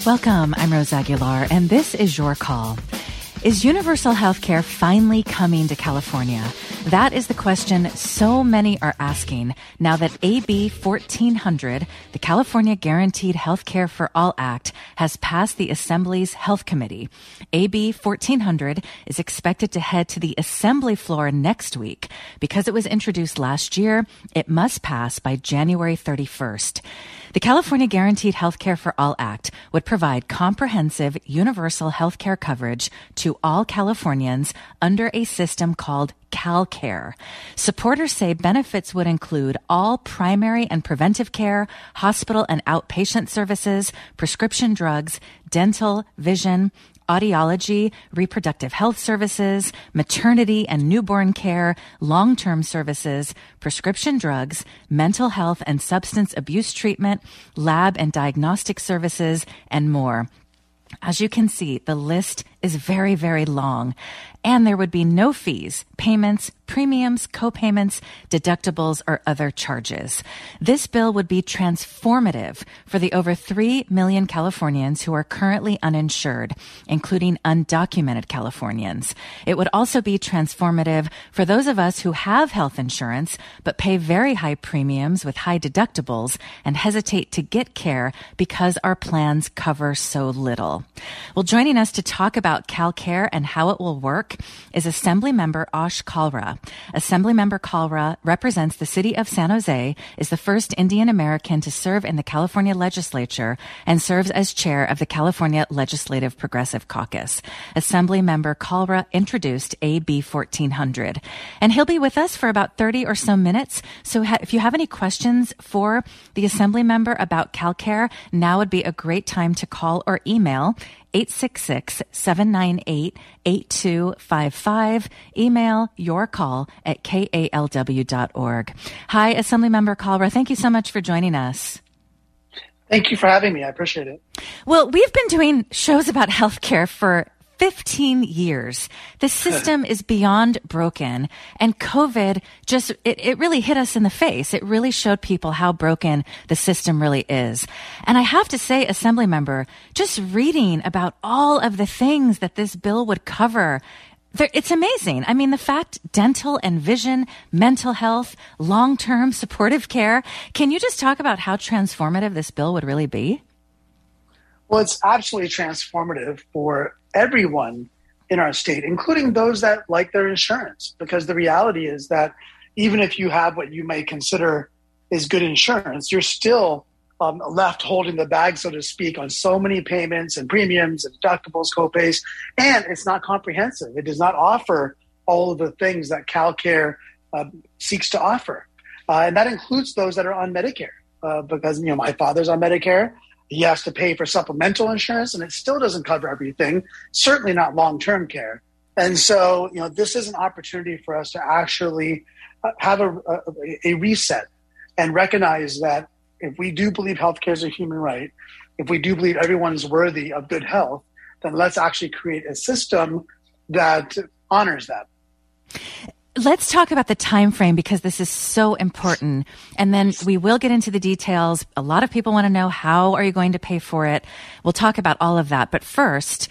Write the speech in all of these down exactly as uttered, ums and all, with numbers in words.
Welcome, I'm Rose Aguilar, and this is Your Call. Is universal health care finally coming to California? That is the question so many are asking now that A B fourteen hundred, the California Guaranteed Health Care for All Act, has passed the Assembly's Health Committee. A B fourteen hundred is expected to head to the Assembly floor next week. Because it was introduced last year, it must pass by January thirty-first. The California Guaranteed Health Care for All Act would provide comprehensive universal health care coverage to all Californians under a system called CalCare. Supporters say benefits would include all primary and preventive care, hospital and outpatient services, prescription drugs, dental, vision, audiology, reproductive health services, maternity and newborn care, long-term services, prescription drugs, mental health and substance abuse treatment, lab and diagnostic services, and more. As you can see, the list is very, very long, and there would be no fees, payments, premiums, co-payments, deductibles, or other charges. This bill would be transformative for the over three million Californians who are currently uninsured, including undocumented Californians. It would also be transformative for those of us who have health insurance but pay very high premiums with high deductibles and hesitate to get care because our plans cover so little. Well, joining us to talk about CalCare and how it will work is Assemblymember Ash Kalra. Assemblymember Kalra represents the city of San Jose, is the first Indian American to serve in the California legislature, and serves as chair of the California Legislative Progressive Caucus. Assemblymember Kalra introduced A B fourteen hundred, and he'll be with us for about thirty or so minutes. So ha- if you have any questions for the Assemblymember about CalCare, now would be a great time to call or email eight six six, seven nine eight, eight two five five. Email your call at K A L W dot org. Hi, Assemblymember Kalra. Thank you so much for joining us. Thank you for having me. I appreciate it. Well, we've been doing shows about healthcare for fifteen years. The system is beyond broken, and COVID just, it, it really hit us in the face. It really showed people how broken the system really is. And I have to say, Assemblymember, just reading about all of the things that this bill would cover, there, it's amazing. I mean, the fact dental and vision, mental health, long-term supportive care. Can you just talk about how transformative this bill would really be? Well, it's absolutely transformative for everyone in our state, including those that like their insurance, because the reality is that even if you have what you may consider is good insurance, you're still um, left holding the bag, so to speak, on so many payments and premiums and deductibles, copays, and it's not comprehensive. It does not offer all of the things that CalCare uh, seeks to offer. Uh, and that includes those that are on Medicare, uh, because, you know, my father's on Medicare. He has to pay for supplemental insurance, and it still doesn't cover everything, certainly not long-term care. And so, you know, this is an opportunity for us to actually have a, a, a reset and recognize that if we do believe healthcare is a human right, if we do believe everyone's worthy of good health, then let's actually create a system that honors that. Let's talk about the time frame, because this is so important. And then we will get into the details. A lot of people want to know, how are you going to pay for it? We'll talk about all of that. But first,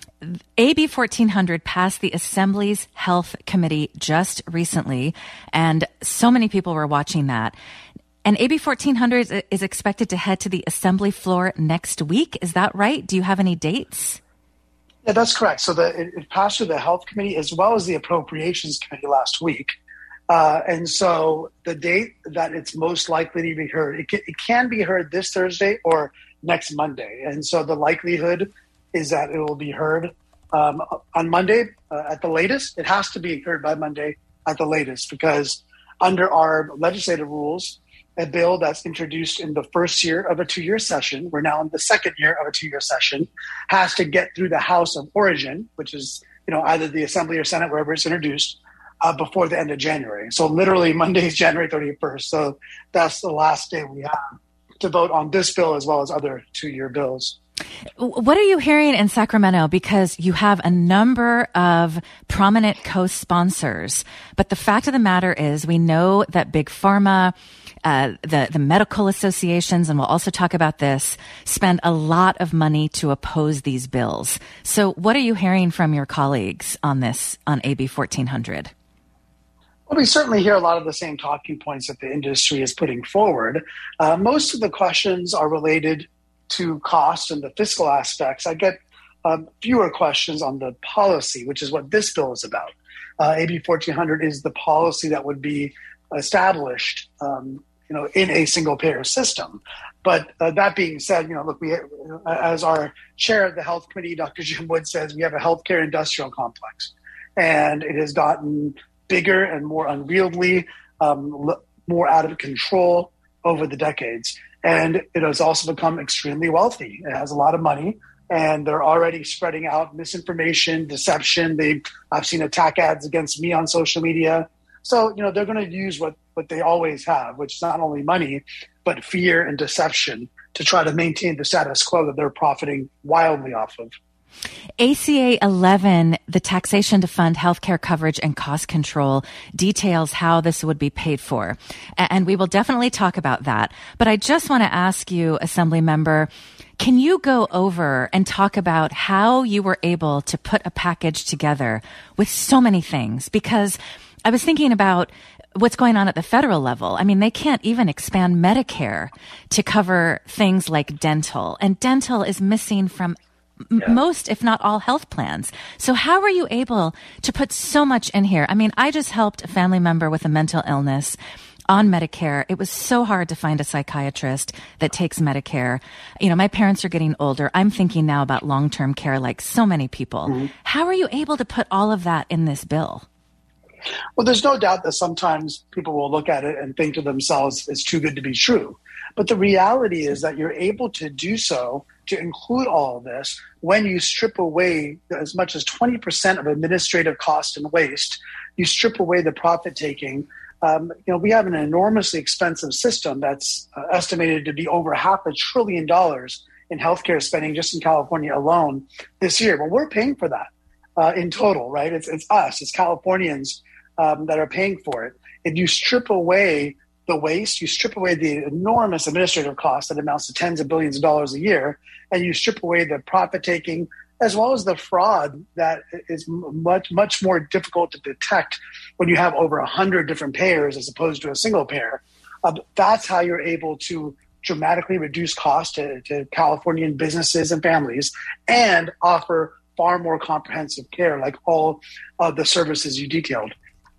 A B fourteen hundred passed the Assembly's Health Committee just recently, and so many people were watching that. And A B fourteen hundred is expected to head to the Assembly floor next week. Is that right? Do you have any dates? Yeah, that's correct. So the, it, it passed through the Health Committee as well as the Appropriations Committee last week. Uh, and so the date that it's most likely to be heard, it can, it can be heard this Thursday or next Monday. And so the likelihood is that it will be heard um, on Monday uh, at the latest. It has to be heard by Monday at the latest, because under our legislative rules, a bill that's introduced in the first year of a two-year session, we're now in the second year of a two-year session, has to get through the House of Origin, which is, you know, either the Assembly or Senate, wherever it's introduced, uh, before the end of January. So literally Monday is January thirty-first. So that's the last day we have to vote on this bill as well as other two-year bills. What are you hearing in Sacramento? Because you have a number of prominent co-sponsors, but the fact of the matter is we know that Big Pharma, uh, the, the medical associations, and we'll also talk about this, spend a lot of money to oppose these bills. So what are you hearing from your colleagues on this, on A B fourteen hundred? Well, we certainly hear a lot of the same talking points that the industry is putting forward. Uh, most of the questions are related to cost and the fiscal aspects. I get um, fewer questions on the policy, which is what this bill is about. Uh, A B fourteen hundred is the policy that would be established, um, you know, in a single payer system. But uh, that being said, you know, look, we, as our chair of the health committee, Doctor Jim Wood, says, we have a healthcare industrial complex, and it has gotten bigger and more unwieldy, um, more out of control over the decades. And it has also become extremely wealthy. It has a lot of money, and they're already spreading out misinformation, deception. They, I've seen attack ads against me on social media. So, you know, they're going to use what, what they always have, which is not only money, but fear and deception to try to maintain the status quo that they're profiting wildly off of. A C A eleven, the taxation to fund healthcare coverage and cost control, details how this would be paid for. And we will definitely talk about that. But I just want to ask you, Assembly Member, can you go over and talk about how you were able to put a package together with so many things? Because I was thinking about what's going on at the federal level. I mean, they can't even expand Medicare to cover things like dental, and dental is missing from Yeah. most, if not all, health plans. So how were you able to put so much in here? I mean, I just helped a family member with a mental illness on Medicare. It was so hard to find a psychiatrist that takes Medicare. You know, my parents are getting older. I'm thinking now about long-term care like so many people. Mm-hmm. How are you able to put all of that in this bill? Well, there's no doubt that sometimes people will look at it and think to themselves, it's too good to be true. But the reality is that you're able to do so, to include all of this, when you strip away as much as twenty percent of administrative cost and waste, you strip away the profit taking. Um, you know, we have an enormously expensive system that's uh, estimated to be over half a trillion dollars in healthcare spending just in California alone this year. Well, we're paying for that uh, in total, right? It's, it's us, it's Californians um, that are paying for it. If you strip away the waste, you strip away the enormous administrative cost that amounts to tens of billions of dollars a year, and you strip away the profit taking as well as the fraud that is much, much more difficult to detect when you have over a hundred different payers as opposed to a single payer. Uh, that's how you're able to dramatically reduce costs to, to Californian businesses and families and offer far more comprehensive care like all of the services you detailed.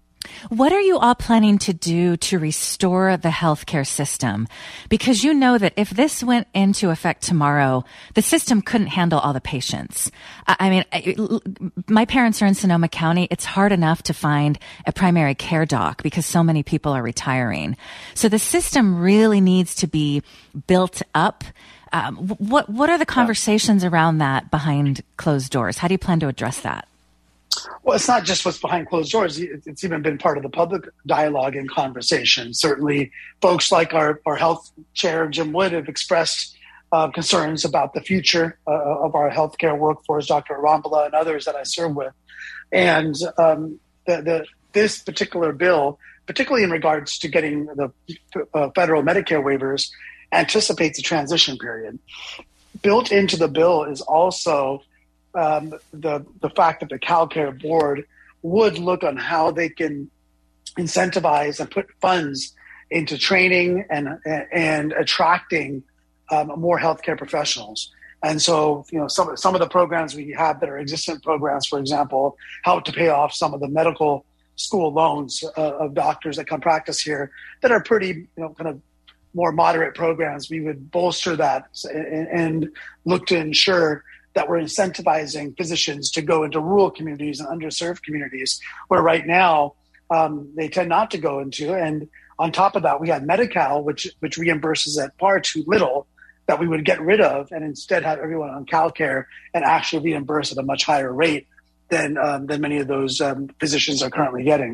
What are you all planning to do to restore the healthcare system? Because you know that if this went into effect tomorrow, the system couldn't handle all the patients. I mean, I, my parents are in Sonoma County. It's hard enough to find a primary care doc because so many people are retiring. So the system really needs to be built up. Um, what what are the conversations around that behind closed doors? How do you plan to address that? Well, it's not just what's behind closed doors. It's even been part of the public dialogue and conversation. Certainly, folks like our, our health chair, Jim Wood, have expressed uh, concerns about the future uh, of our healthcare workforce, Doctor Arambula and others that I serve with. And um, the, the, this particular bill, particularly in regards to getting the uh, federal Medicare waivers, anticipates a transition period. Built into the bill is also Um, the the fact that the CalCare board would look on how they can incentivize and put funds into training and and attracting um, more healthcare professionals. And so, you know, some some of the programs we have that are existent programs, for example, help to pay off some of the medical school loans uh, of doctors that come practice here that are pretty, you know, kind of more moderate programs. We would bolster that and, and look to ensure that we're incentivizing physicians to go into rural communities and underserved communities where right now um, they tend not to go into. And on top of that, we have Medi-Cal, which which reimburses at far too little, that we would get rid of and instead have everyone on CalCare and actually reimburse at a much higher rate than um, than many of those um, physicians are currently getting.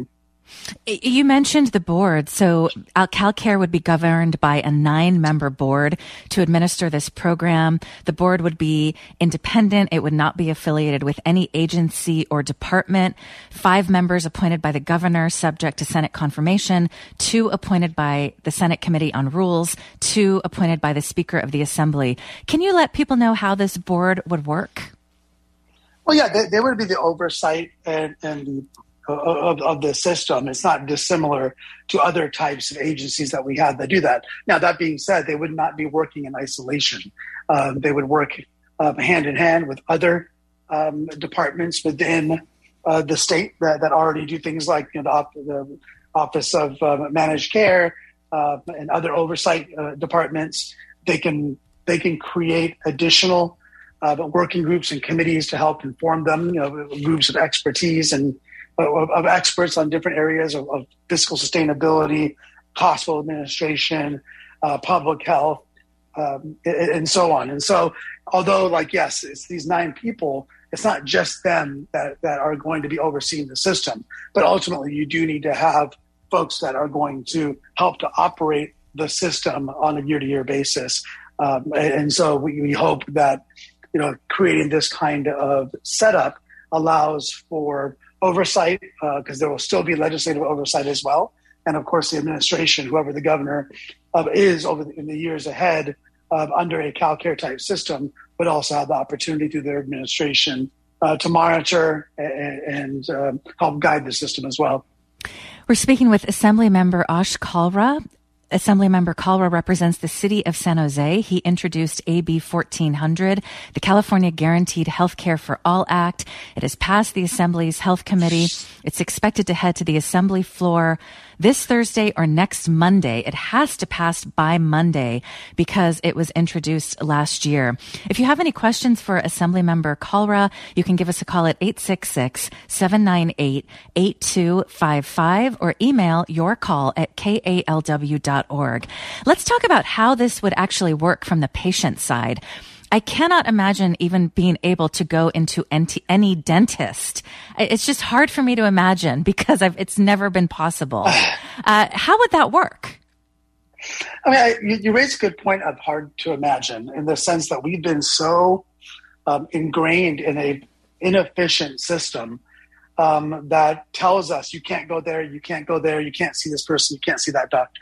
You mentioned the board. So CalCare would be governed by a nine-member board to administer this program. The board would be independent. It would not be affiliated with any agency or department. Five members appointed by the governor, subject to Senate confirmation. Two appointed by the Senate Committee on Rules. Two appointed by the Speaker of the Assembly. Can you let people know how this board would work? Well, yeah, they, they would be the oversight and, and the Of, of the system. It's not dissimilar to other types of agencies that we have that do that. Now, that being said, they would not be working in isolation. Um, they would work um, hand in hand with other um, departments within uh, the state that, that already do things like you know, the, op- the Office of uh, Managed Care uh, and other oversight uh, departments. They can they can create additional uh, working groups and committees to help inform them. You know, groups of expertise and Of, of experts on different areas of, of fiscal sustainability, hospital administration, uh, public health, um, and, and so on. And so, although, like, yes, it's these nine people, it's not just them that, that are going to be overseeing the system, but ultimately you do need to have folks that are going to help to operate the system on a year-to-year basis. Um, and, and so we, we hope that, you know, creating this kind of setup allows for oversight, because uh, there will still be legislative oversight as well. And of course, the administration, whoever the governor uh, is over the, in the years ahead uh, under a CalCare type system, would also have the opportunity through their administration uh, to monitor and, and uh, help guide the system as well. We're speaking with Assembly Member Ash Kalra. Assemblymember Kalra represents the city of San Jose. He introduced A B fourteen hundred, the California Guaranteed Healthcare for All Act. It has passed the Assembly's Health Committee. It's expected to head to the Assembly floor this Thursday or next Monday. It has to pass by Monday because it was introduced last year. If you have any questions for Assemblymember Kalra, you can give us a call at eight six six, seven nine eight, eight two five five or email your call at K A L W dot org. Let's talk about how this would actually work from the patient side. I cannot imagine even being able to go into any dentist. It's just hard for me to imagine because I've, it's never been possible. Uh, how would that work? I mean, I, you, you raise a good point of hard to imagine in the sense that we've been so um, ingrained in a inefficient system um, that tells us you can't go there, you can't go there, you can't see this person, you can't see that doctor.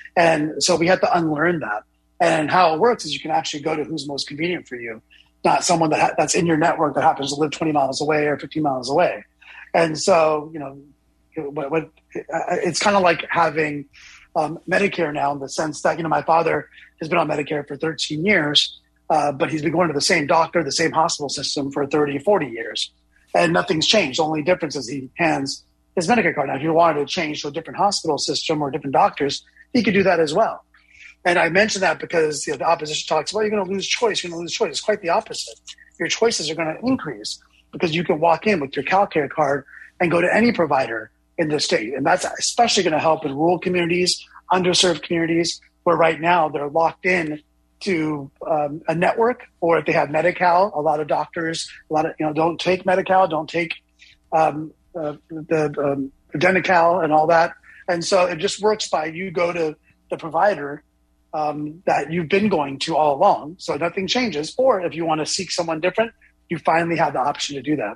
And so we have to unlearn that. And how it works is you can actually go to who's most convenient for you, not someone that ha- that's in your network that happens to live twenty miles away or fifteen miles away. And so, you know, what, what, it's kind of like having um, Medicare now in the sense that, you know, my father has been on Medicare for thirteen years, uh, but he's been going to the same doctor, the same hospital system for thirty, forty years. And nothing's changed. The only difference is he hands his Medicare card. Now, if you wanted to change to a different hospital system or different doctors, he could do that as well. And I mention that because you know, the opposition talks, well, you're going to lose choice. You're going to lose choice. It's quite the opposite. Your choices are going to increase because you can walk in with your CalCare card and go to any provider in the state. And that's especially going to help in rural communities, underserved communities, where right now they're locked in to um, a network, or if they have Medi-Cal, a lot of doctors, a lot of, you know, don't take Medi-Cal, don't take um, uh, the um, Denti-Cal and all that. And so it just works by you go to the provider Um, that you've been going to all along, so nothing changes. Or if you want to seek someone different, you finally have the option to do that.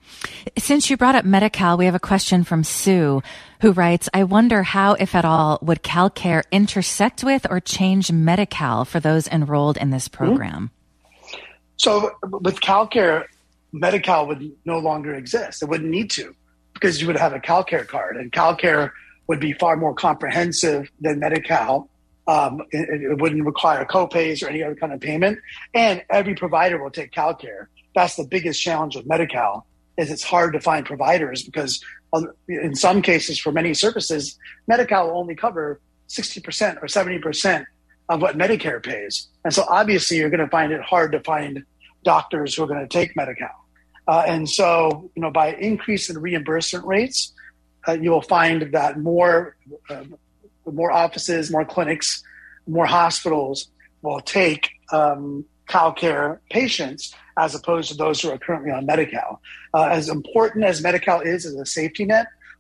Since you brought up Medi-Cal, we have a question from Sue, who writes, I wonder how, if at all, would CalCare intersect with or change Medi-Cal for those enrolled in this program? Mm-hmm. So with CalCare, Medi-Cal would no longer exist. It wouldn't need to, because you would have a CalCare card, and CalCare would be far more comprehensive than Medi-Cal. Um, it, it wouldn't require copays or any other kind of payment. And every provider will take CalCare. That's the biggest challenge with Medi-Cal, is it's hard to find providers because in some cases for many services, Medi-Cal will only cover sixty percent or seventy percent of what Medicare pays. And so obviously you're going to find it hard to find doctors who are going to take Medi-Cal. Uh, and so, you know, by increasing reimbursement rates, uh, you will find that more uh, more offices, more clinics, more hospitals will take um, CalCare patients as opposed to those who are currently on Medi-Cal. Uh, as important as Medi-Cal is as a safety net,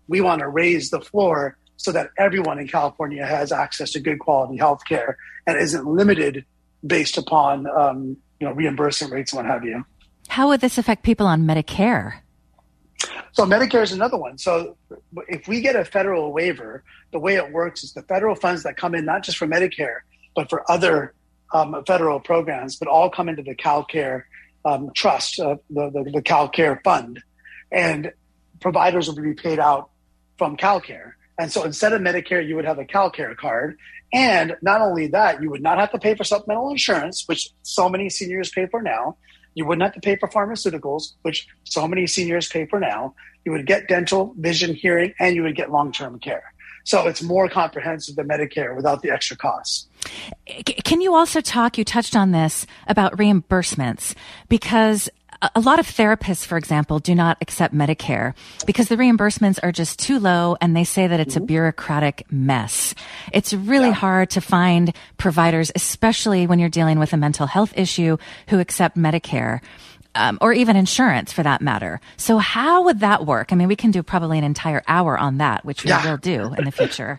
we want to raise the floor so that everyone in California has access to good quality health care and isn't limited based upon um, you know, reimbursement rates and what have you. How would this affect people on Medicare? So Medicare is another one. So if we get a federal waiver, the way it works is the federal funds that come in, not just for Medicare, but for other um, federal programs, but all come into the CalCare um, trust, uh, the, the, the CalCare fund. And providers will be paid out from CalCare. And so instead of Medicare, you would have a CalCare card. And not only that, you would not have to pay for supplemental insurance, which so many seniors pay for now. You wouldn't have to pay for pharmaceuticals, which so many seniors pay for now. You would get dental, vision, hearing, and you would get long-term care. So it's more comprehensive than Medicare without the extra costs. Can you also talk, you touched on this, about reimbursements? Because a lot of therapists, for example, do not accept Medicare because the reimbursements are just too low, and they say that it's mm-hmm. a bureaucratic mess. It's really yeah. hard to find providers, especially when you're dealing with a mental health issue, who accept Medicare, um, or even insurance for that matter. So how would that work? I mean, we can do probably an entire hour on that, which we yeah. will do in the future.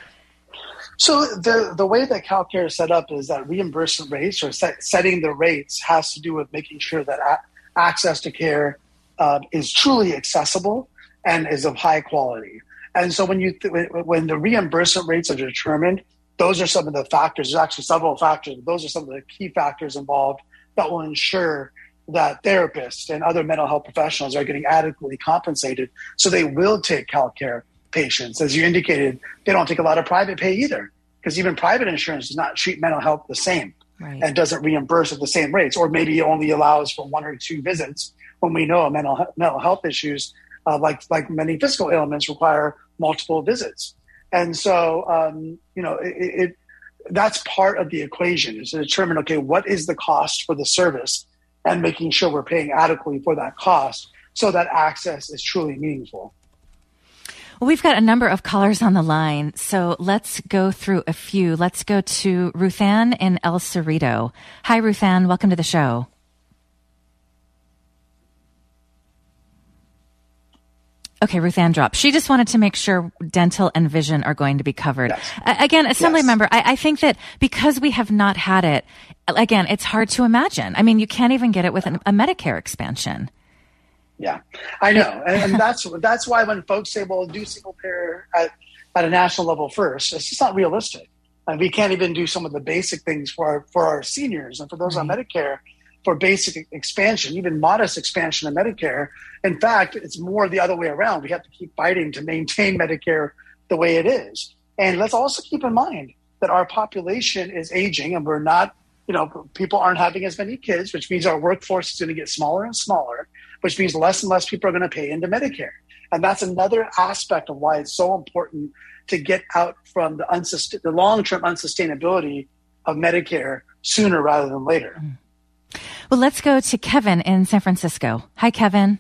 So the the way that CalCare is set up is that reimbursement rates, or set, setting the rates, has to do with making sure that a- access to care uh, is truly accessible and is of high quality. And so when you th- when the reimbursement rates are determined, those are some of the factors. There's actually several factors. Those are some of the key factors involved that will ensure that therapists and other mental health professionals are getting adequately compensated, so they will take CalCare patients. As you indicated, they don't take a lot of private pay either, because even private insurance does not treat mental health the same. Right. And doesn't reimburse at the same rates, or maybe only allows for one or two visits, when we know mental mental health issues, uh, like like many physical ailments, require multiple visits. And so, um, you know, it, it that's part of the equation, is to determine, okay, what is the cost for the service, and making sure we're paying adequately for that cost so that access is truly meaningful. Well, we've got a number of callers on the line, so let's go through a few. Let's go to Ruthann in El Cerrito. Hi, Ruthann. Welcome to the show. Okay, Ruthann dropped. She just wanted to make sure dental and vision are going to be covered. Yes. Uh, again, Assembly yes. member, I, I think that because we have not had it, again, it's hard to imagine. I mean, you can't even get it with an, a Medicare expansion. Yeah, I know. And, and that's that's why when folks say, well, do single payer at, at a national level first, it's just not realistic. And we can't even do some of the basic things for our, for our seniors and for those right. on Medicare for basic expansion, even modest expansion of Medicare. In fact, it's more the other way around. We have to keep fighting to maintain Medicare the way it is. And let's also keep in mind that our population is aging, and we're not, you know, people aren't having as many kids, which means our workforce is going to get smaller and smaller, which means less and less people are going to pay into Medicare. And that's another aspect of why it's so important to get out from the, unsust- the long-term unsustainability of Medicare sooner rather than later. Well, let's go to Kevin in San Francisco. Hi, Kevin.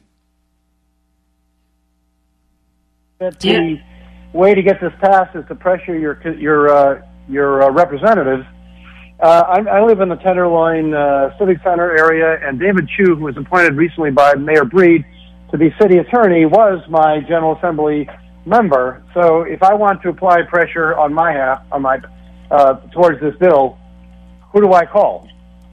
That the way to get this passed is to pressure your your uh, your uh, representatives. Uh, I, I live in the Tenderloin uh, Civic Center area, and David Chu, who was appointed recently by Mayor Breed to be city attorney, was my General Assembly member. So if I want to apply pressure on my half, on my uh, towards this bill, who do I call?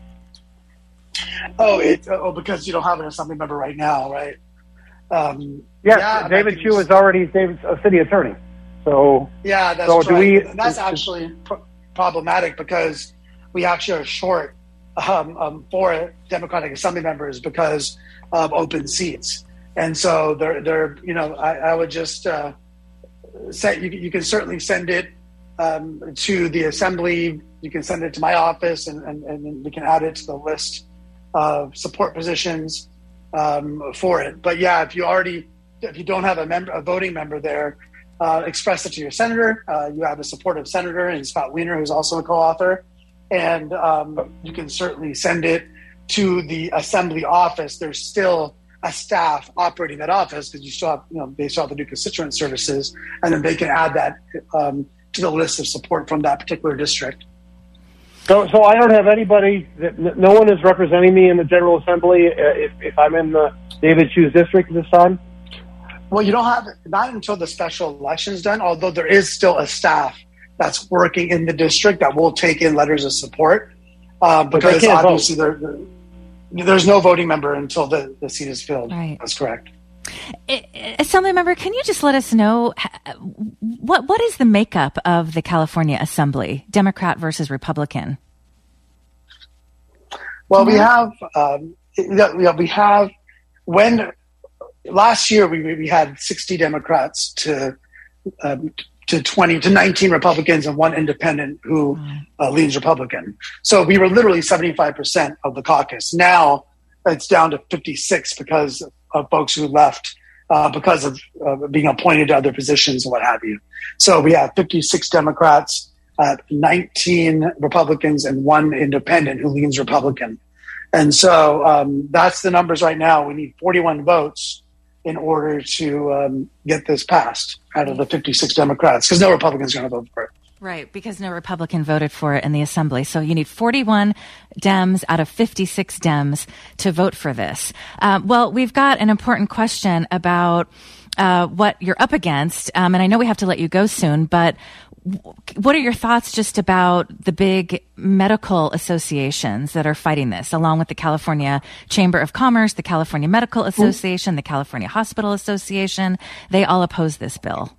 Oh, it, oh, because you don't have an assembly member right now, right? Um, yes, yeah, David Chu is already David's a city attorney. So yeah, that's so right. Do we, and that's actually pr- problematic because we actually are short um, um, for Democratic Assembly members because of open seats, and so they're they're you know I, I would just uh, say you, you can certainly send it um, to the Assembly. You can send it to my office, and, and, and we can add it to the list of support positions um, for it. But yeah, if you already, if you don't have a member, a voting member there, uh, express it to your senator. Uh, you have a supportive senator, and Scott Wiener, who's also a co-author, and um, you can certainly send it to the Assembly office. There's still a staff operating that office because you still have, you know, they still have the new constituent services, and then they can add that um, to the list of support from that particular district. So, so I don't have anybody. That, no one is representing me in the General Assembly uh, if, if I'm in the David Chu's district this time. Well, you don't have, not until the special election's done, although there is still a staff that's working in the district that will take in letters of support. Uh, because obviously there, there, there's no voting member until the, the seat is filled. Right. That's correct. Assembly member, can you just let us know what what is the makeup of the California Assembly, Democrat versus Republican? Well, we have, um, we have, when last year we, we had sixty Democrats to um, to twenty to nineteen Republicans and one independent who uh, leans Republican. So we were literally seventy-five percent of the caucus. Now it's down to fifty-six because of folks who left uh, because of uh, being appointed to other positions and what have you. So we have fifty-six Democrats, uh, nineteen Republicans, and one independent who leans Republican. And so um, that's the numbers right now. We need forty-one votes in order to um, get this passed out of the fifty-six Democrats, because no Republicans are going to vote for it. Right, because no Republican voted for it in the Assembly. So you need forty-one Dems out of fifty-six Dems to vote for this. Uh, well, we've got an important question about uh, what you're up against. Um, and I know we have to let you go soon, but what are your thoughts just about the big medical associations that are fighting this, along with the California Chamber of Commerce, the California Medical Association, the California Hospital Association? They all oppose this bill.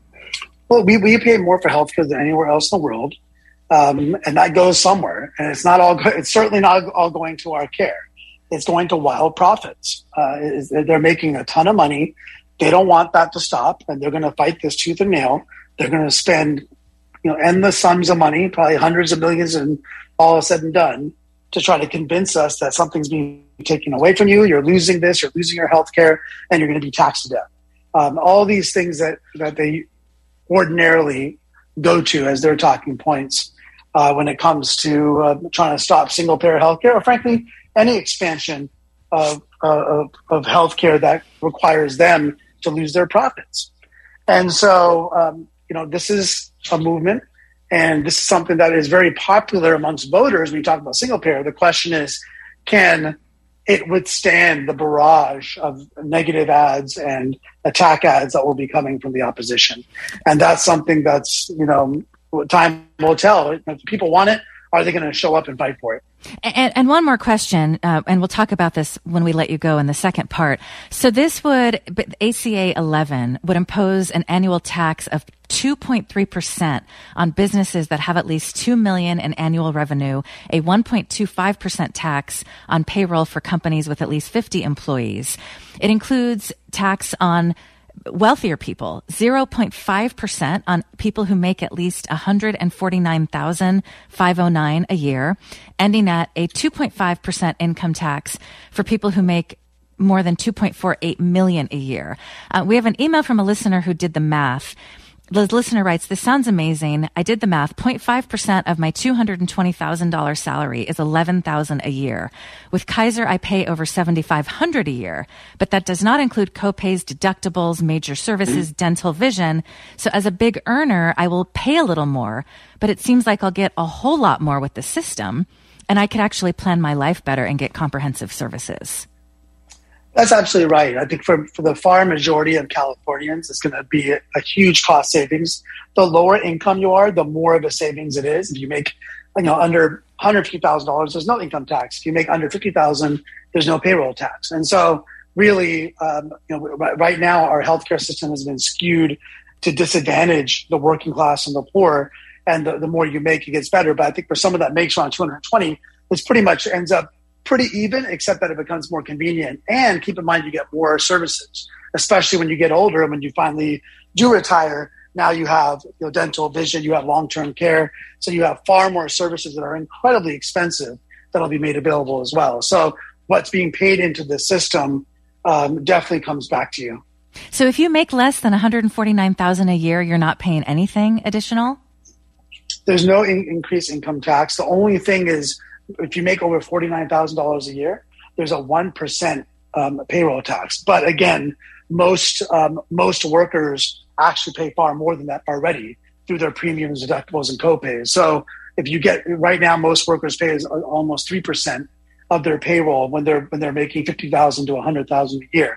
Well, we, we pay more for healthcare than anywhere else in the world, um, and that goes somewhere. And it's not all. It's certainly not all going to our care. It's going to wild profits. Uh, it's, they're making a ton of money. They don't want that to stop, and they're going to fight this tooth and nail. They're going to spend, you know, endless sums of money, probably hundreds of millions, and all is said and done, to try to convince us that something's being taken away from you. You're losing this. You're losing your healthcare, and you're going to be taxed to death. Um, all these things that that they ordinarily go to as their talking points uh, when it comes to uh, trying to stop single-payer healthcare, or frankly, any expansion of, uh, of, of healthcare that requires them to lose their profits. And so, um, you know, this is a movement, and this is something that is very popular amongst voters when you talk about single-payer. The question is, can it withstand the barrage of negative ads and attack ads that will be coming from the opposition? And that's something that's, you know, time will tell. If people want it, are they going to show up and fight for it? And, and one more question, uh, and we'll talk about this when we let you go in the second part. So this would, A C A eleven would impose an annual tax of two point three percent on businesses that have at least two million dollars in annual revenue, a one point two five percent tax on payroll for companies with at least fifty employees. It includes tax on wealthier people, zero point five percent on people who make at least one hundred forty-nine thousand five hundred nine dollars a year, ending at a two point five percent income tax for people who make more than two point four eight million dollars a year. Uh, we have an email from a listener who did the math. The listener writes, "This sounds amazing. I did the math. zero point five percent of my two hundred twenty thousand dollars salary is eleven thousand dollars a year. With Kaiser, I pay over seven thousand five hundred dollars a year, but that does not include copays, deductibles, major services, dental, vision. So as a big earner, I will pay a little more, but it seems like I'll get a whole lot more with the system, and I could actually plan my life better and get comprehensive services." That's absolutely right. I think for, for the far majority of Californians, it's going to be a, a huge cost savings. The lower income you are, the more of a savings it is. If you make, you know, under one hundred fifty thousand dollars, there's no income tax. If you make under fifty thousand dollars, there's no payroll tax. And so really, um, you know, right now our healthcare system has been skewed to disadvantage the working class and the poor. And the, the more you make, it gets better. But I think for someone that makes around two hundred twenty, this pretty much ends up pretty even, except that it becomes more convenient. And keep in mind, you get more services, especially when you get older and when you finally do retire. Now you have, you know, dental, vision, you have long-term care. So you have far more services that are incredibly expensive that'll be made available as well. So what's being paid into the system um, definitely comes back to you. So if you make less than one hundred forty-nine thousand dollars a year, you're not paying anything additional? There's no in- increased income tax. The only thing is, if you make over forty-nine thousand dollars a year, there's a one percent um, payroll tax. But again, most um, most workers actually pay far more than that already through their premiums, deductibles, and copays. So if you get, right now, most workers pay almost three percent of their payroll when they're when they're making fifty thousand to one hundred thousand a year.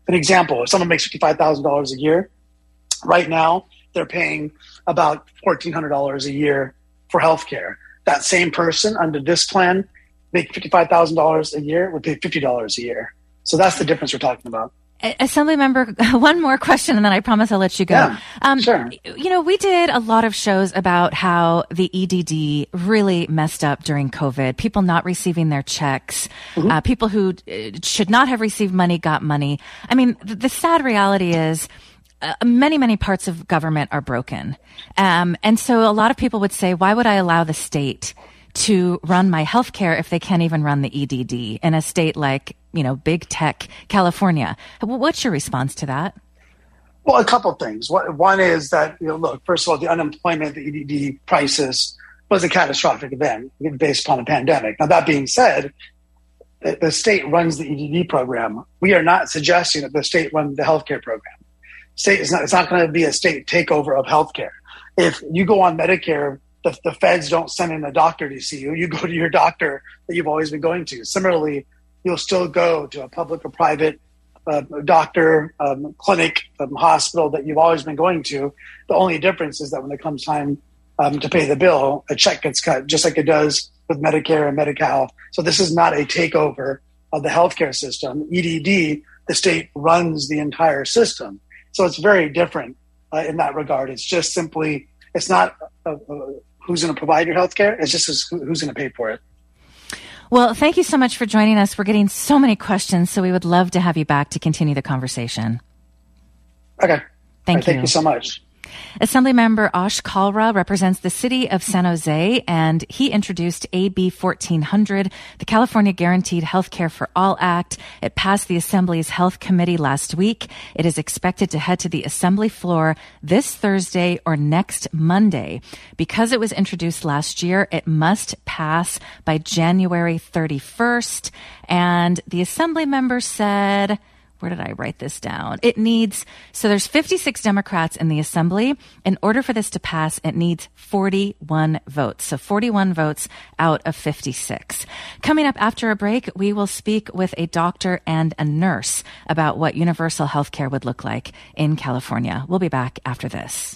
an example, if someone makes fifty-five thousand dollars a year, right now they're paying about fourteen hundred dollars a year for healthcare. That same person under this plan, make fifty-five thousand dollars a year, would pay fifty dollars a year. So that's the difference we're talking about. Assemblymember, one more question, and then I promise I'll let you go. Yeah, um, sure. You know, we did a lot of shows about how the E D D really messed up during COVID. People not receiving their checks, mm-hmm. uh, people who should not have received money got money. I mean, the, the sad reality is uh, many, many parts of government are broken. Um, and so a lot of people would say, why would I allow the state to run my healthcare if they can't even run the E D D in a state like, you know, big tech California? What's your response to that? Well, a couple of things. One is that, you know, look, first of all, the unemployment, the E D D crisis was a catastrophic event based upon a pandemic. Now, that being said, the state runs the E D D program. We are not suggesting that the state run the healthcare program. State is not, it's not going to be a state takeover of healthcare. If you go on Medicare, The, the feds don't send in a doctor to see you. You go to your doctor that you've always been going to. Similarly, you'll still go to a public or private uh, doctor, um, clinic, um, hospital that you've always been going to. The only difference is that when it comes time um, to pay the bill, a check gets cut, just like it does with Medicare and Medi-Cal. So this is not a takeover of the healthcare system. E D D, the state runs the entire system. So it's very different uh, in that regard. It's just simply, it's not a, a who's going to provide your health care. It's just who's going to pay for it. Well, thank you so much for joining us. We're getting so many questions, so we would love to have you back to continue the conversation. Okay. Thank right, you. Thank you so much. Assemblymember Ash Kalra represents the city of San Jose, and he introduced A B fourteen hundred, the California Guaranteed Healthcare for All Act. It passed the Assembly's Health Committee last week. It is expected to head to the Assembly floor this Thursday or next Monday. Because it was introduced last year, it must pass by January thirty-first. And the Assembly member said, where did I write this down? It needs, so there's fifty-six Democrats in the Assembly. In order for this to pass, it needs forty-one votes. So forty-one votes out of fifty-six. Coming up after a break, we will speak with a doctor and a nurse about what universal health care would look like in California. We'll be back after this.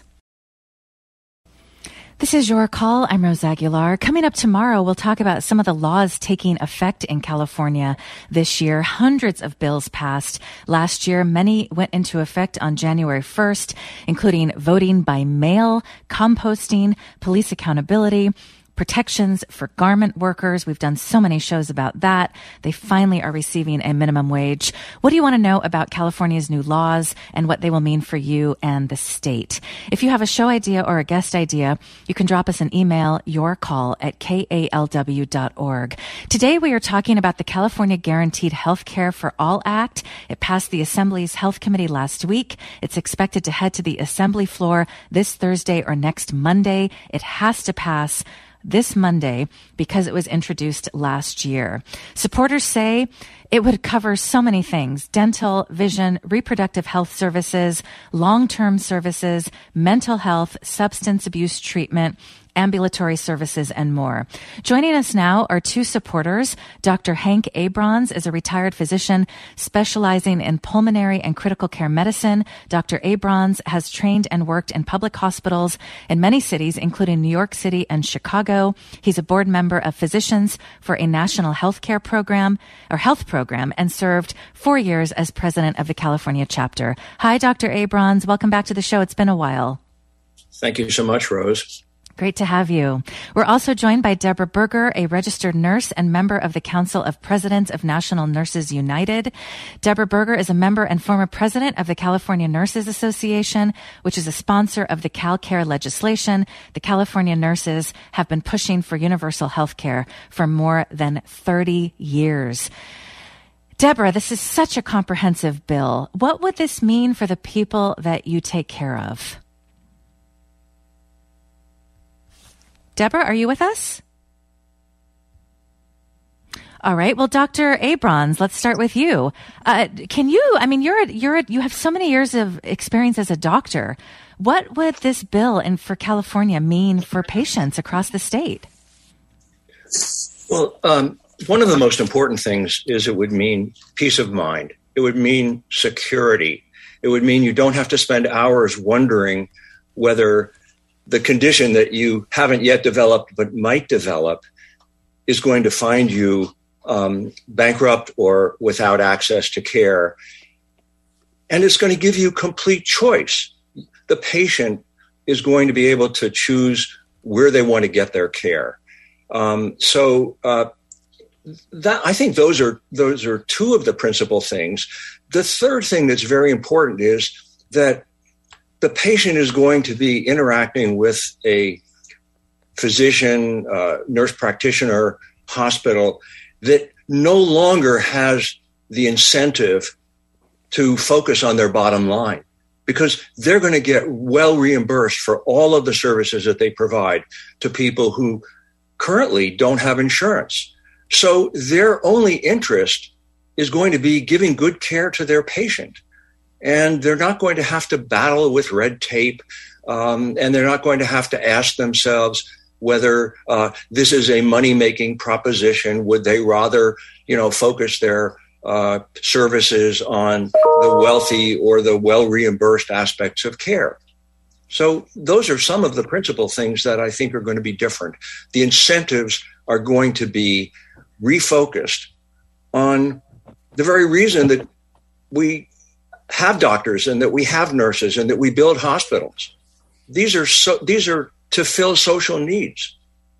This is Your Call. I'm Rose Aguilar. Coming up tomorrow, we'll talk about some of the laws taking effect in California this year. Hundreds of bills passed last year. Many went into effect on January first, including voting by mail, composting, police accountability, protections for garment workers. We've done so many shows about that. They finally are receiving a minimum wage. What do you want to know about California's new laws and what they will mean for you and the state? If you have a show idea or a guest idea, you can drop us an email, yourcall at K A L W dot org. Today we are talking about the California Guaranteed Healthcare for All Act. It passed the Assembly's Health Committee last week. It's expected to head to the Assembly floor this Thursday or next Monday. It has to pass this Monday because it was introduced last year. Supporters say it would cover so many things: dental, vision, reproductive health services, long-term services, mental health, substance abuse treatment, ambulatory services, and more. Joining us now are two supporters. Doctor Hank Abrons is a retired physician specializing in pulmonary and critical care medicine. Doctor Abrons has trained and worked in public hospitals in many cities, including New York City and Chicago. He's a board member of Physicians for a National Health Care Program or Health Program and served four years as president of the California chapter. Hi, Doctor Abrons. Welcome back to the show. It's been a while. Thank you so much, Rose. Great to have you. We're also joined by Deborah Berger, a registered nurse and member of the Council of Presidents of National Nurses United. Deborah Berger is a member and former president of the California Nurses Association, which is a sponsor of the CalCare legislation. The California nurses have been pushing for universal health care for more than thirty years. Deborah, this is such a comprehensive bill. What would this mean for the people that you take care of? Deborah, are you with us? All right. Well, Doctor Abrons, let's start with you. Uh, can you, I mean, you're, a, you're, a, you have so many years of experience as a doctor. What would this bill and for California mean for patients across the state? Well, um, one of the most important things is it would mean peace of mind It would mean security. It would mean you don't have to spend hours wondering whether the condition that you haven't yet developed but might develop is going to find you um, bankrupt or without access to care. And it's going to give you complete choice. The patient is going to be able to choose where they want to get their care. Um, so uh, that I think those are those are two of the principal things. The third thing that's very important is that the patient is going to be interacting with a physician, uh, nurse practitioner, hospital that no longer has the incentive to focus on their bottom line, because they're going to get well reimbursed for all of the services that they provide to people who currently don't have insurance. So their only interest is going to be giving good care to their patient. And they're not going to have to battle with red tape. Um, and they're not going to have to ask themselves whether uh, this is a money-making proposition. Would they rather, you know, focus their uh, services on the wealthy or the well-reimbursed aspects of care? So those are some of the principal things that I think are going to be different. The incentives are going to be refocused on the very reason that we have doctors and that we have nurses and that we build hospitals. These are so, these are to fill social needs.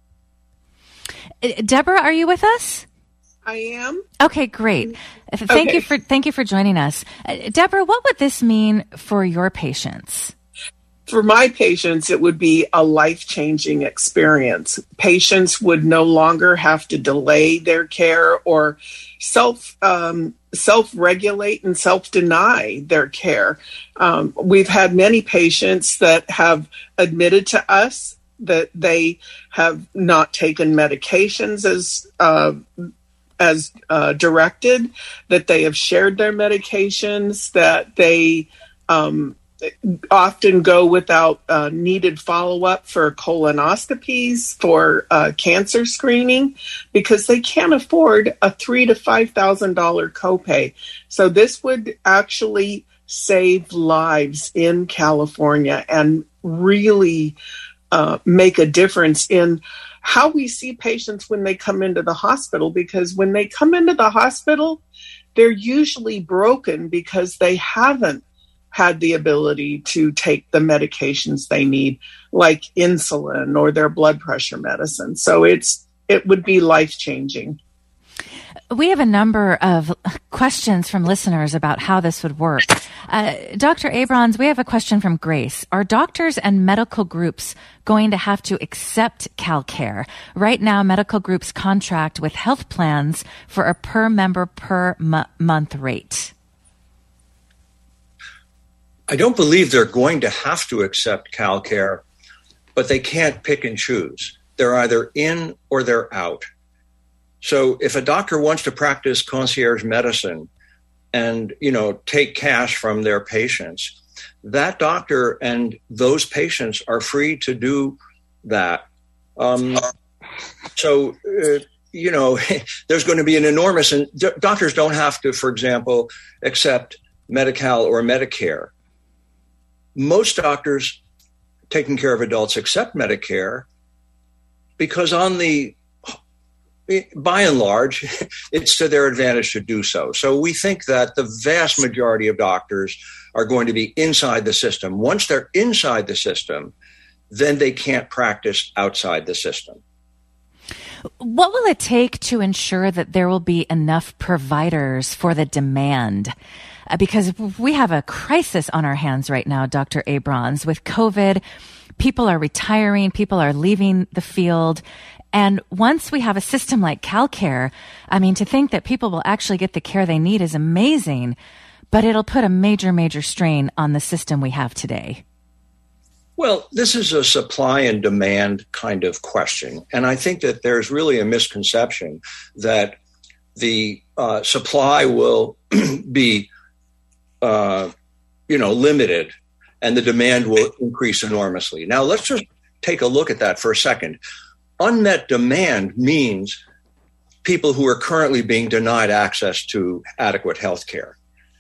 Deborah, are you with us? I am. Okay, great. Thank Okay. you for thank you for joining us. Uh, Deborah, what would this mean for your patients? For my patients, it would be a life-changing experience. Patients would no longer have to delay their care or self um, self-regulate and self-deny their care. Um, we've had many patients that have admitted to us that they have not taken medications as uh, as uh, directed, that they have shared their medications, that they um, often go without uh, needed follow-up for colonoscopies, for uh, cancer screening, because they can't afford a three to five thousand dollar copay. So this would actually save lives in California and really uh, make a difference in how we see patients when they come into the hospital. Because when they come into the hospital, they're usually broken because they haven't had the ability to take the medications they need, like insulin or their blood pressure medicine. So it's it would be life-changing. We have a number of questions from listeners about how this would work. Uh, Doctor Abrons, we have a question from Grace. Are doctors and medical groups going to have to accept CalCare? Right now, medical groups contract with health plans for a per member per m- month rate. I don't believe they're going to have to accept CalCare, but they can't pick and choose. They're either in or they're out. So if a doctor wants to practice concierge medicine and, you know, take cash from their patients, that doctor and those patients are free to do that. Um, so, uh, you know, there's going to be an enormous, and d- doctors don't have to, for example, accept Medi-Cal or Medicare. Most doctors taking care of adults accept Medicare because on the, by and large, it's to their advantage to do so. So we think that the vast majority of doctors are going to be inside the system. Once they're inside the system, then they can't practice outside the system. What will it take to ensure that there will be enough providers for the demand? Uh, because we have a crisis on our hands right now, Doctor Abrons. With COVID, people are retiring, people are leaving the field. And once we have a system like CalCare, I mean, to think that people will actually get the care they need is amazing, but it'll put a major, major strain on the system we have today. Well, this is a supply and demand kind of question. And I think that there's really a misconception that the uh, supply will be, uh, you know, limited and the demand will increase enormously. Now, let's just take a look at that for a second. Unmet demand means people who are currently being denied access to adequate health care.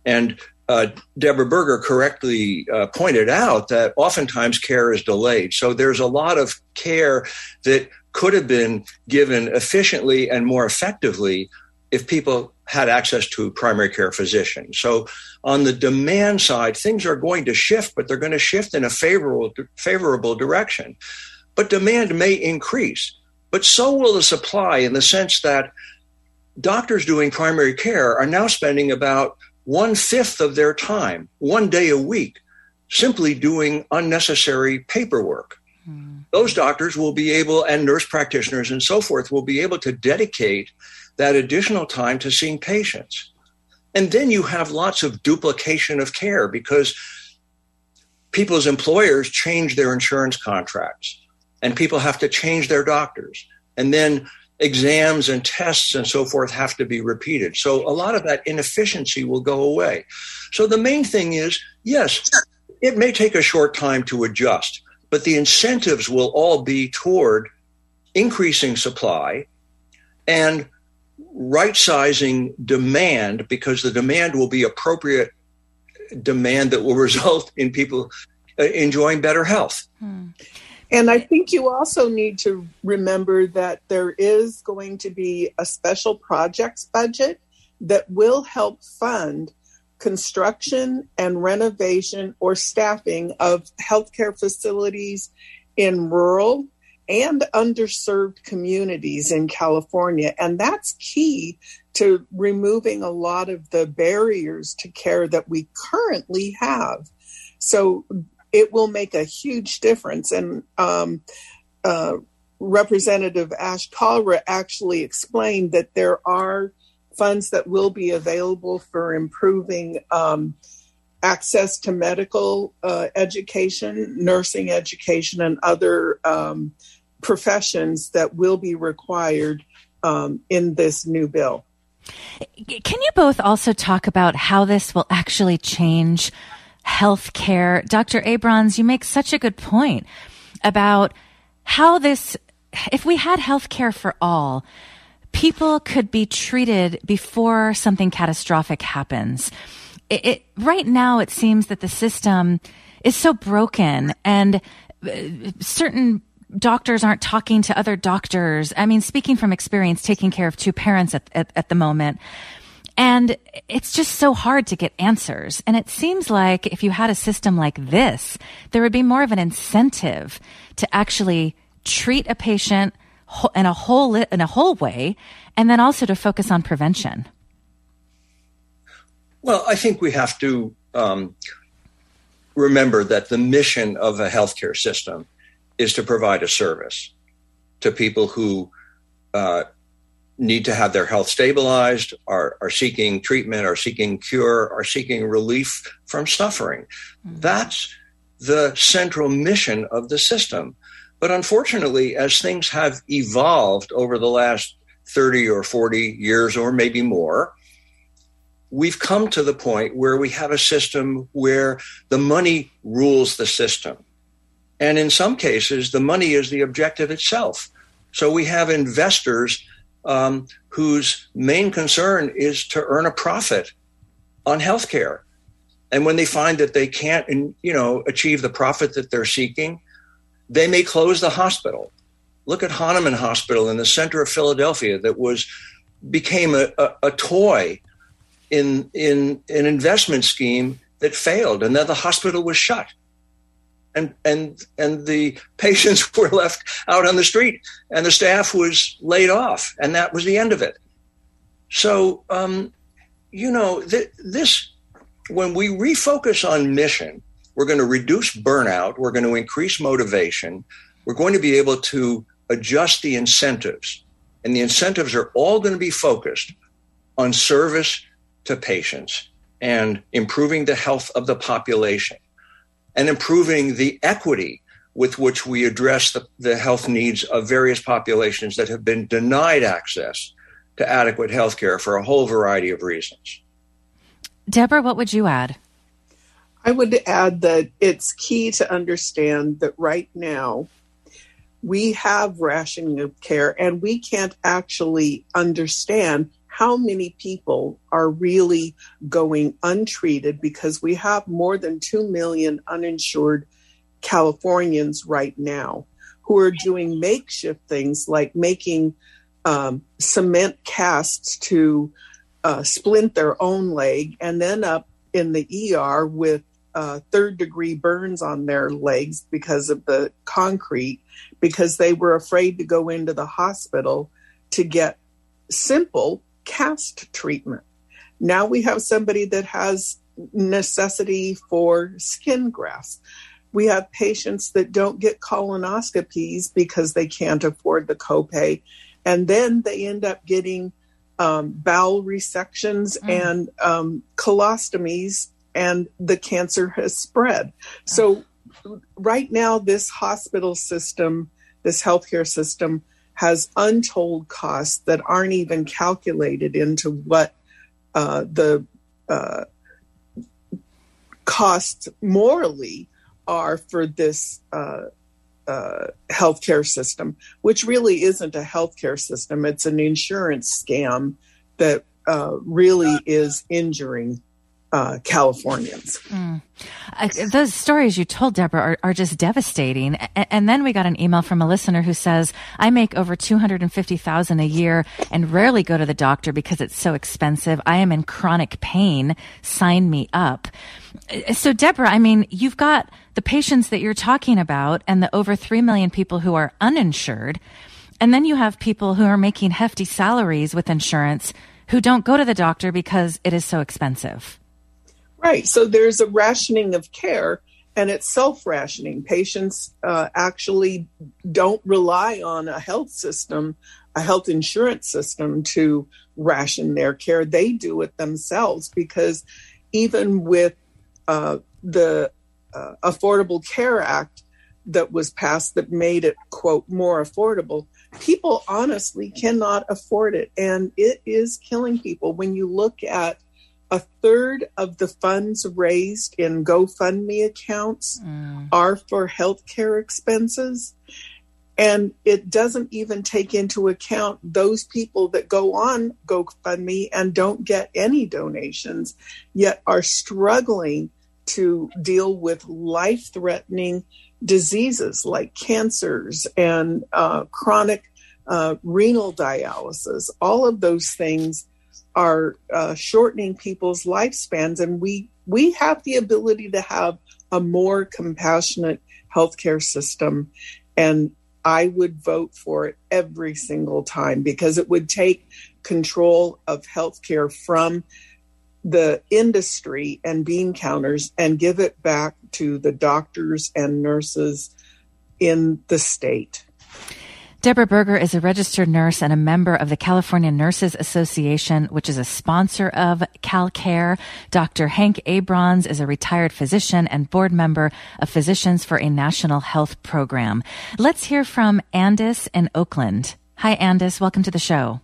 And uh, Deborah Berger correctly uh, pointed out that oftentimes care is delayed. So there's a lot of care that could have been given efficiently and more effectively if people had access to a primary care physician. So on the demand side, things are going to shift, but they're going to shift in a favorable, favorable direction. But demand may increase, but so will the supply, in the sense that doctors doing primary care are now spending about one-fifth of their time, one day a week, simply doing unnecessary paperwork. Mm. Those doctors will be able, and nurse practitioners and so forth, will be able to dedicate that additional time to seeing patients. And then you have lots of duplication of care because people's employers change their insurance contracts and people have to change their doctors. And then exams and tests and so forth have to be repeated. So a lot of that inefficiency will go away. So the main thing is, yes, it may take a short time to adjust, but the incentives will all be toward increasing supply and right-sizing demand, because the demand will be appropriate demand that will result in people enjoying better health. Hmm. And I think you also need to remember that there is going to be a special projects budget that will help fund construction and renovation or staffing of healthcare facilities in rural and underserved communities in California. And that's key to removing a lot of the barriers to care that we currently have. So it will make a huge difference. And um, uh, Representative Ash Kalra actually explained that there are funds that will be available for improving um, access to medical uh, education, nursing education, and other um, professions that will be required um, in this new bill. Can you both also talk about how this will actually change healthcare? Doctor Abrons, you make such a good point about how this, if we had healthcare for all, people could be treated before something catastrophic happens. It, it, right now, it seems that the system is so broken, and certain doctors aren't talking to other doctors. I mean, speaking from experience, taking care of two parents at, at, at the moment. And it's just so hard to get answers. And it seems like if you had a system like this, there would be more of an incentive to actually treat a patient in a whole, in a whole way, and then also to focus on prevention. Well, I think we have to um, remember that the mission of a healthcare system is to provide a service to people who uh, need to have their health stabilized, are, are seeking treatment, are seeking cure, are seeking relief from suffering. Mm-hmm. That's the central mission of the system. But unfortunately, as things have evolved over the last thirty or forty years or maybe more, we've come to the point where we have a system where the money rules the system. And in some cases, the money is the objective itself. So we have investors um, whose main concern is to earn a profit on healthcare. And when they find that they can't, you know, achieve the profit that they're seeking, they may close the hospital. Look at Hahnemann Hospital in the center of Philadelphia that was became a, a, a toy in in an investment scheme that failed, and then the hospital was shut. And and and the patients were left out on the street, and the staff was laid off, and that was the end of it. So, um, you know, th- this when we refocus on mission, we're going to reduce burnout, we're going to increase motivation, we're going to be able to adjust the incentives, and the incentives are all going to be focused on service to patients and improving the health of the population, and improving the equity with which we address the, the health needs of various populations that have been denied access to adequate health care for a whole variety of reasons. Deborah, what would you add? I would add that it's key to understand that right now we have rationing of care, and we can't actually understand how many people are really going untreated, because we have more than two million uninsured Californians right now who are doing makeshift things like making um, cement casts to uh, splint their own leg and then up in the E R with uh, third degree burns on their legs because of the concrete, because they were afraid to go into the hospital to get simple cast treatment. Now we have somebody that has necessity for skin grafts. We have patients that don't get colonoscopies because they can't afford the copay. And then they end up getting um, bowel resections mm. and um, colostomies, and the cancer has spread. So right now, this hospital system, this healthcare system, has untold costs that aren't even calculated into what uh, the uh, costs morally are for this uh, uh, healthcare system, which really isn't a healthcare system. It's an insurance scam that uh, really is injuring Uh, Californians. Mm. Uh, those stories you told, Deborah, are, are just devastating. A- and then we got an email from a listener who says, I make over two hundred fifty thousand dollars a year and rarely go to the doctor because it's so expensive. I am in chronic pain. Sign me up. So, Deborah, I mean, you've got the patients that you're talking about and the over three million people who are uninsured. And then you have people who are making hefty salaries with insurance who don't go to the doctor because it is so expensive. Right. So there's a rationing of care, and it's self-rationing. Patients uh, actually don't rely on a health system, a health insurance system to ration their care. They do it themselves, because even with uh, the uh, Affordable Care Act that was passed that made it, quote, more affordable, people honestly cannot afford it. And it is killing people. When you look at a third of the funds raised in GoFundMe accounts mm. are for healthcare expenses. And it doesn't even take into account those people that go on GoFundMe and don't get any donations, yet are struggling to deal with life-threatening diseases like cancers and uh, chronic uh, renal dialysis. All of those things are uh, shortening people's lifespans, and we we have the ability to have a more compassionate healthcare system, and I would vote for it every single time, because it would take control of healthcare from the industry and bean counters and give it back to the doctors and nurses in the state. Deborah Berger is a registered nurse and a member of the California Nurses Association, which is a sponsor of CalCare. Doctor Hank Abrons is a retired physician and board member of Physicians for a National Health Program. Let's hear from Andis in Oakland. Hi, Andis. Welcome to the show.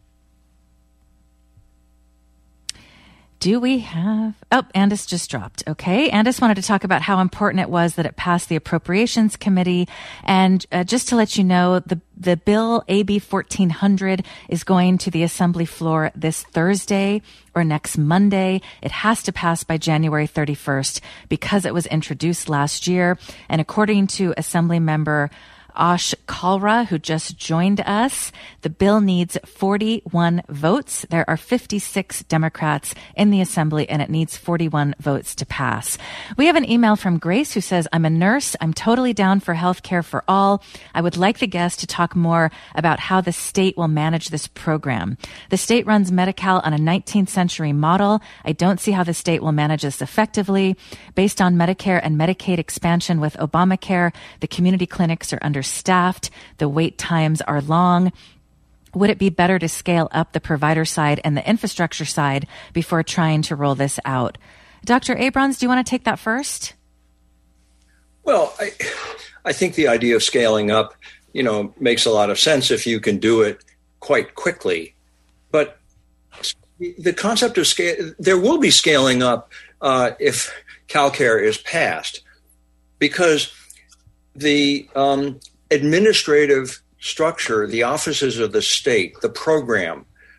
Do we have... Oh, Andis just dropped. Okay. Andis wanted to talk about how important it was that it passed the Appropriations Committee. And uh, just to let you know, the, the bill A B fourteen hundred is going to the Assembly floor this Thursday or next Monday. It has to pass by January thirty-first because it was introduced last year. And according to Assembly member Ash Kalra, who just joined us, the bill needs forty-one votes. There are fifty-six Democrats in the Assembly, and it needs forty-one votes to pass. We have an email from Grace who says, I'm a nurse. I'm totally down for health care for all. I would like the guest to talk more about how the state will manage this program. The state runs Medi-Cal on a nineteenth century model. I don't see how the state will manage this effectively. Based on Medicare and Medicaid expansion with Obamacare, the community clinics are under staffed. The wait times are long. Would it be better to scale up the provider side and the infrastructure side before trying to roll this out? Doctor Abrons, do you want to take that first? Well, I, I think the idea of scaling up, you know, makes a lot of sense if you can do it quite quickly. But the concept of scale, there will be scaling up uh, if CalCare is passed, because the um, administrative structure, the offices of the state, the program,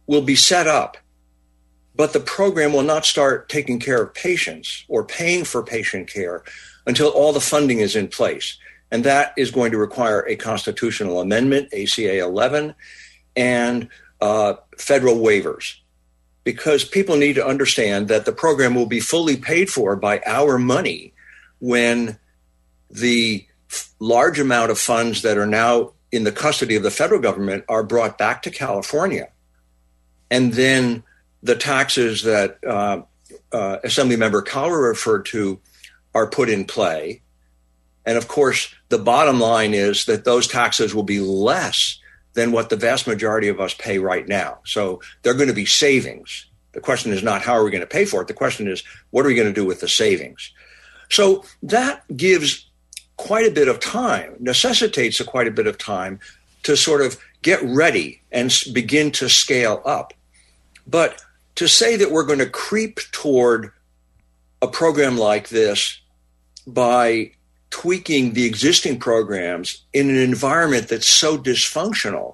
will be set up, but the program will not start taking care of patients or paying for patient care until all the funding is in place. And that is going to require a constitutional amendment, A C A eleven, and uh, federal waivers, because people need to understand that the program will be fully paid for by our money when the f- large amount of funds that are now in the custody of the federal government are brought back to California. And then the taxes that uh, uh, Assemblymember Cowler referred to are put in play. And of course, the bottom line is that those taxes will be less than what the vast majority of us pay right now. So they're going to be savings. The question is not how are we going to pay for it? The question is, what are we going to do with the savings? So that gives quite a bit of time, necessitates a quite a bit of time to sort of get ready and begin to scale up. But to say that we're going to creep toward a program like this by tweaking the existing programs in an environment that's so dysfunctional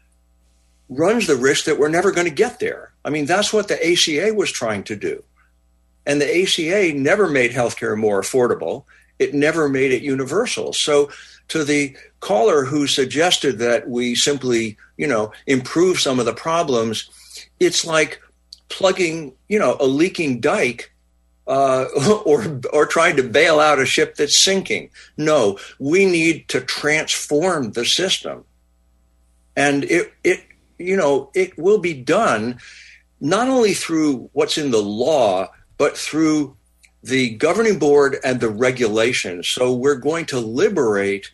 runs the risk that we're never going to get there. I mean, that's what the A C A was trying to do. And the A C A never made healthcare more affordable. It never made it universal. So to the caller who suggested that we simply, you know, improve some of the problems, it's like plugging, you know, a leaking dike uh, or or trying to bail out a ship that's sinking. No, we need to transform the system. And it, it you know, it will be done not only through what's in the law, but through the governing board and the regulations. So we're going to liberate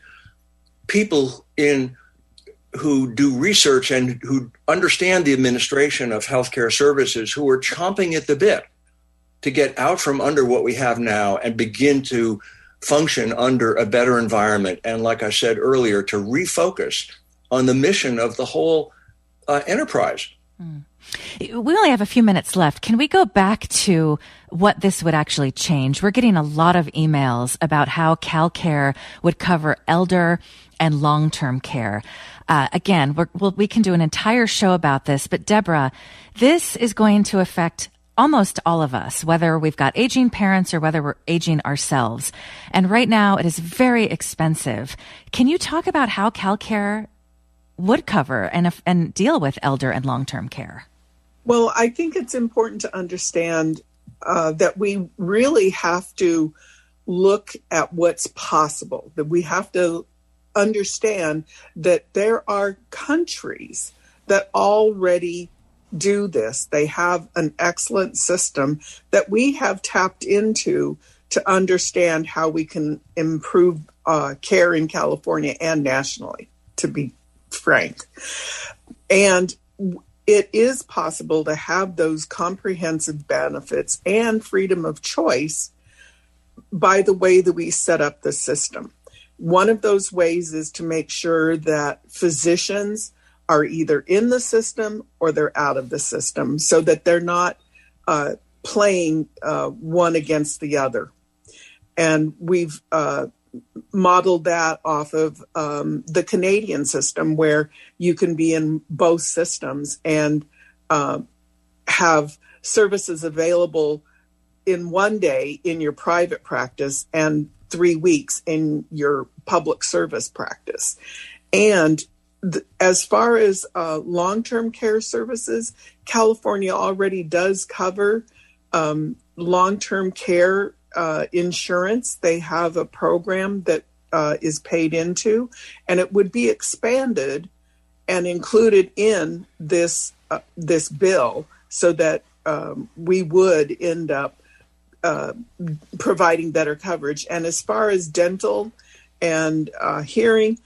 people in who do research and who understand the administration of healthcare services, who are chomping at the bit to get out from under what we have now and begin to function under a better environment. And like I said earlier, to refocus on the mission of the whole uh, enterprise. Mm. We only have a few minutes left. Can we go back to what this would actually change? We're getting a lot of emails about how CalCare would cover elder and long-term care. Uh, again, we're, we'll, we can do an entire show about this, but Deborah, this is going to affect almost all of us, whether we've got aging parents or whether we're aging ourselves. And right now it is very expensive. Can you talk about how CalCare would cover and, and deal with elder and long-term care? Well, I think it's important to understand uh, that we really have to look at what's possible, that we have to understand that there are countries that already do this. They have an excellent system that we have tapped into to understand how we can improve uh, care in California and nationally, to be frank. And it is possible to have those comprehensive benefits and freedom of choice by the way that we set up the system. One of those ways is to make sure that physicians are either in the system or they're out of the system so that they're not uh, playing uh, one against the other. And we've uh, modeled that off of um, the Canadian system, where you can be in both systems and uh, have services available in one day in your private practice and three weeks in your public service practice. And th- as far as uh, long-term care services, California already does cover um, long-term care uh, insurance. They have a program that uh, is paid into, and it would be expanded and included in this uh, this bill so that um, we would end up Uh, providing better coverage. And as far as dental and uh, hearing,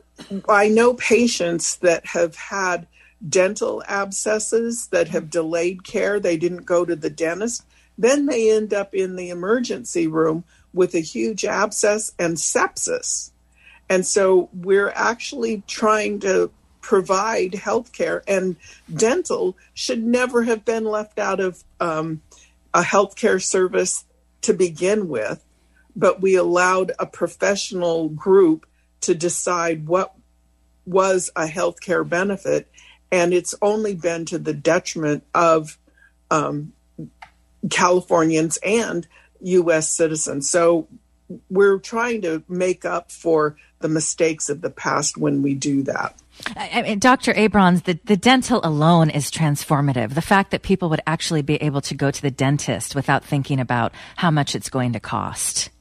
I know patients that have had dental abscesses that have delayed care. They didn't go to the dentist. Then they end up in the emergency room with a huge abscess and sepsis. And so we're actually trying to provide health care, and dental should never have been left out of um, a healthcare service to begin with, but we allowed a professional group to decide what was a healthcare benefit, And it's only been to the detriment of um, Californians and U S citizens. So we're trying to make up for the mistakes of the past when we do that. I mean, Doctor Abrons, the, the dental alone is transformative. The fact that people would actually be able to go to the dentist without thinking about how much it's going to cost.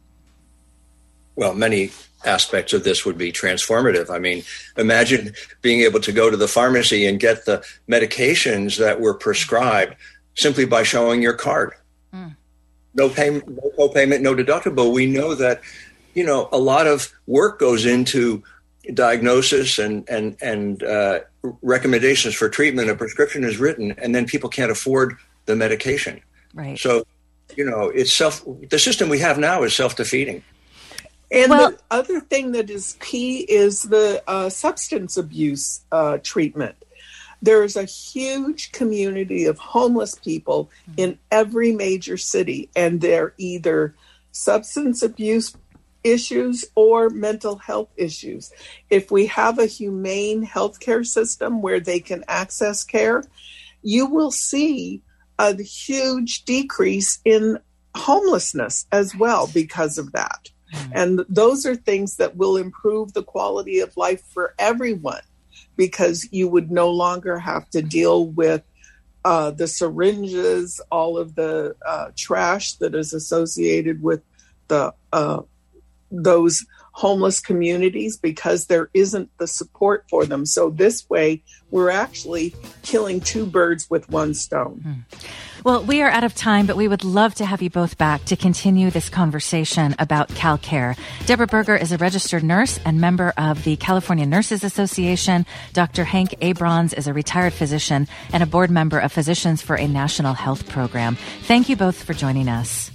Well, many aspects of this would be transformative. I mean, imagine being able to go to the pharmacy and get the medications that were prescribed simply by showing your card. Mm. No payment, no co-payment, no deductible. We know that, you know, a lot of work goes into diagnosis and and and uh, recommendations for treatment. A prescription is written, and then people can't afford the medication. Right. So, you know, it's self. The system we have now is self-defeating. And well, the other thing that is key is the uh, substance abuse uh, treatment. There's a huge community of homeless people in every major city, and they're either substance abuse issues or mental health issues. If we have a humane healthcare system where they can access care, you will see a huge decrease in homelessness as well because of that. Mm. And those are things that will improve the quality of life for everyone, because you would no longer have to deal with uh, the syringes, all of the uh, trash that is associated with the uh, those homeless communities, because there isn't the support for them. So this way, we're actually killing two birds with one stone. Hmm. Well, we are out of time, but we would love to have you both back to continue this conversation about CalCare. Deborah Berger is a registered nurse and member of the California Nurses Association. Doctor Hank Abrons is a retired physician and a board member of Physicians for a National Health Program. Thank you both for joining us.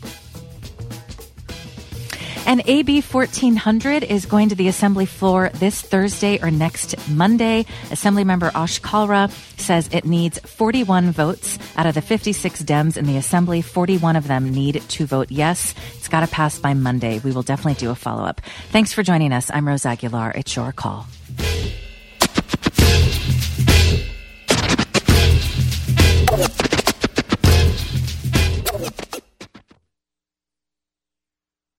And A B fourteen hundred is going to the Assembly floor this Thursday or next Monday. Assemblymember Ash Kalra says it needs forty-one votes out of the fifty-six Dems in the Assembly. forty-one of them need to vote yes. It's got to pass by Monday. We will definitely do a follow-up. Thanks for joining us. I'm Rose Aguilar. It's your call.